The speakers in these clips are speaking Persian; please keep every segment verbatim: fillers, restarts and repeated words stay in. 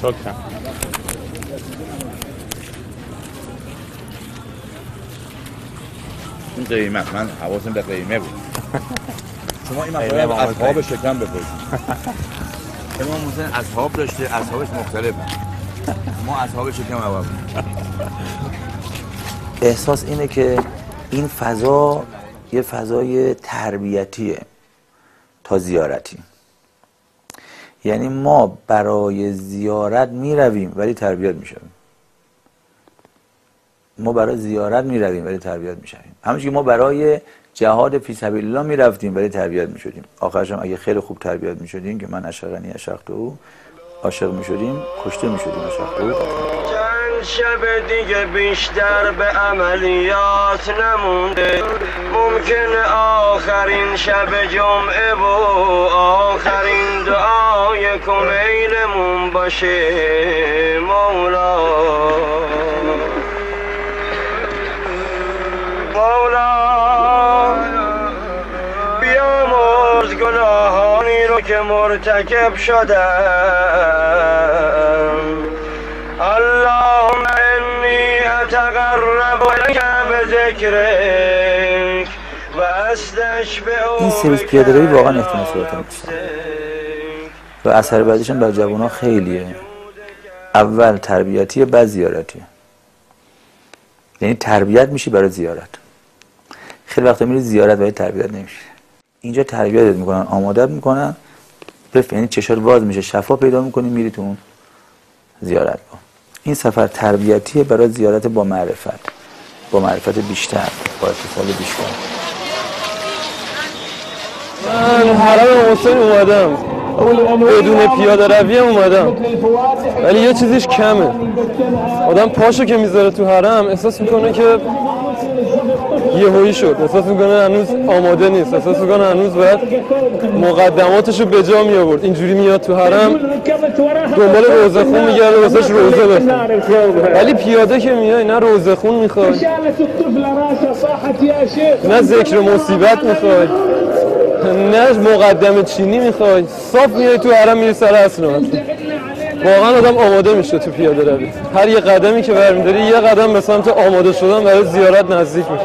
شکرم. این قیمت، من حواسم به قیمه بود. شما این مسئله رو اصحاب شکم بپرسید. امام حسین اصحاب داشته، اصحابش مختلف. ما اصحاب شکم عوام. احساس اینه که این فضا یه فضای تربیتیه تا زیارتی. یعنی ما برای زیارت می رویم ولی تربیت می شویم. ما برای زیارت می رویم ولی تربیت می شویم. همونجوری که ما برای جهاد فی سبیل الله می رفتیم ولی تربیت می شدیم. آخرش هم اگه خیلی خوب تربیت می شدیم که من اشرقنی اشرقته او عاشق می شدیم، کشته می شدیم اشرقته او. چند شب دیگه بیشتر به عملیات نمونده، ممکنه آخرین شب جمعه و آخرین دعای کمیلمون باشه مولا. مولا بیامرز گناهانی رو که مرتکب شدم. اللهم انی اتقرب الیک بذکرک و استشفع. این سرویس پیاده‌روی واقعا احتمال صورت میشه و اثر بعدیش هم بر جوان‌ها خیلیه. اول تربیتیه، بعد زیارتیه. یعنی تربیت میشی برای زیارت. خیلی وقتا میری زیارت ولی تربیت نمیشه. اینجا تربیتت میکنن، آمادت میکنن، بف یعنی چشات باز میشه، شفا پیدا میکنی، میری تو اون زیارت با. این سفر تربیتیه برای زیارت با معرفت، با معرفت بیشتر، با اتصال بیشتر. من حرم حسین اومدم، بدون پیاده روی اومدم، ولی یه چیزیش کمه. آدم پاشو که میذاره تو حرم احساس میکنه که یهویی شد، احساس میکنه هنوز آماده نیست، احساس میکنه هنوز باید مقدماتشو به جا می آورد. اینجوری میاد تو حرم دنبال روزه خون میگرده واسش روزه بخونه، ولی پیاده که میای نه روزه خون میخوای، نه ذکر مصیبت میخوای، نه مقدمه چینی میخوای، صاف میای تو حرم میری سر اسناد. واقعا آدم آماده میشه تو پیاده روی. هر یه قدمی که برمی‌داری یه قدم به سمت آماده شدن برای زیارت نزدیک میشه.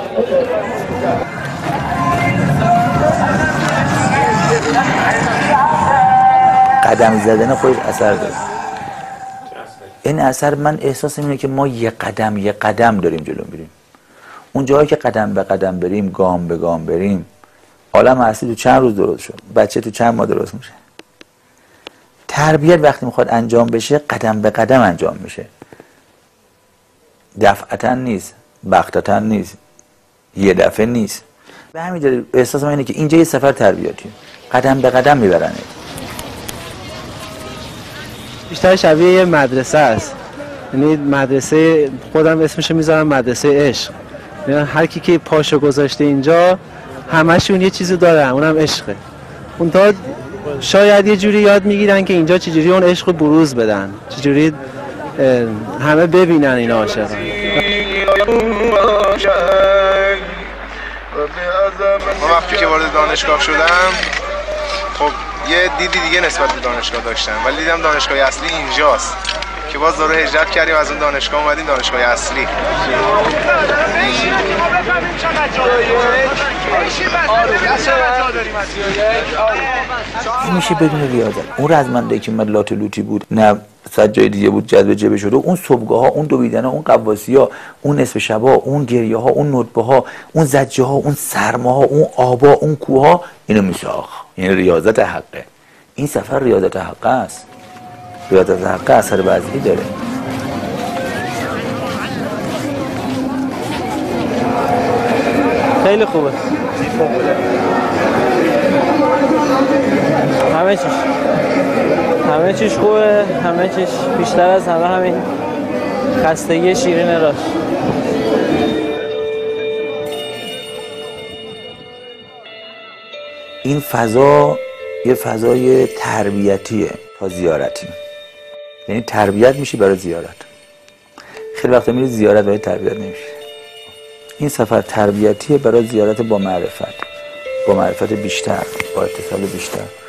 قدم زدن خودش اثر داره. این اثر من احساس اینه که ما یه قدم یه قدم داریم جلو میریم. اون جایی که قدم به قدم بریم، گام به گام بریم، عالم هستی تو چند روز درست شد، بچه تو چند ماه درست میشه. تربیت وقتی میخواد انجام بشه قدم به قدم انجام میشه، دفعتا نیست، بغتتا نیست، یه دفعه نیست. به همین دلیل احساس من اینه که اینجا یه سفر تربیتی، قدم به قدم میبرنه. بیشتر شبیه یه مدرسه است. یعنی مدرسه، خودم اسمشو میذارم مدرسه عشق. یعنی هر کی که پاشو گذاشته اینجا همشون یه چیزی دارن، اونم عشقه. اون تا شاید یه جوری یاد میگیرن که اینجا چجوری اون عشق رو بروز بدن، چجوری همه ببینن اینا عاشقن. من وقتی که وارد دانشگاه شدم خب یه دیدی دیگه نسبت به دانشگاه داشتم، ولی دیدم دانشگاه اصلی اینجاست که باز دوره هجرت کردیم از اون دانشگاه اومدیم دانشگاه اصلی. میشه بدون ریاضت. اون رزمنده که من لات لوتی بود، نه صد جای دیگه بود جذب جبه شده، اون صبحگاه ها، اون دویدن ها، اون قواسی ها، اون نصف شبا، اون گریه ها، اون ندبه ها، اون زجه ها، اون سرما ها، اون آبا، اون کوه ها، اینو میساخت. این ریاضت حقه. این سفر ریاضت حقه است. ریاضت حقه اثر وضعی داره. خیلی خوبه. همه چیش همه چیش خوبه، همه چیش بیشتر از همه همین خستگی شیرین راش. این فضا یه فضای تربیتیه تا زیارتی. یعنی تربیت میشی برای زیارت. خیلی وقتا میری زیارت ولی تربیت نمیشه. این سفر تربیتیه برای زیارت با معرفت، با معرفت بیشتر، با اتصال بیشتر.